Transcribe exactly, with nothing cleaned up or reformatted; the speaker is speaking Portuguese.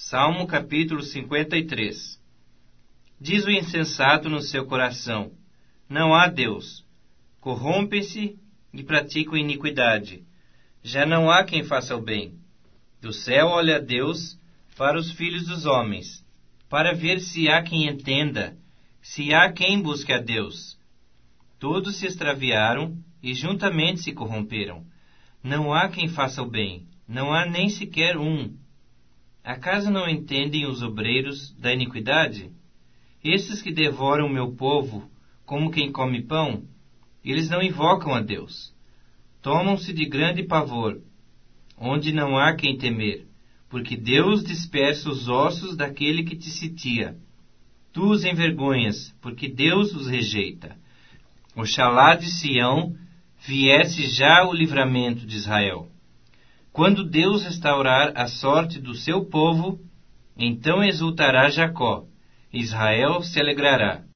Salmo capítulo cinquenta e três. Diz o insensato no seu coração: não há Deus. Corrompem-se e praticam iniquidade. Já não há quem faça o bem. Do céu olha Deus para os filhos dos homens, para ver se há quem entenda, se há quem busque a Deus. Todos se extraviaram e juntamente se corromperam. Não há quem faça o bem, não há nem sequer um. Acaso não entendem os obreiros da iniquidade? Esses que devoram o meu povo como quem come pão, eles não invocam a Deus. Tomam-se de grande pavor, onde não há quem temer, porque Deus dispersa os ossos daquele que te sitia. Tu os envergonhas, porque Deus os rejeita. Oxalá de Sião viesse já o livramento de Israel. Quando Deus restaurar a sorte do seu povo, então exultará Jacó, Israel se alegrará.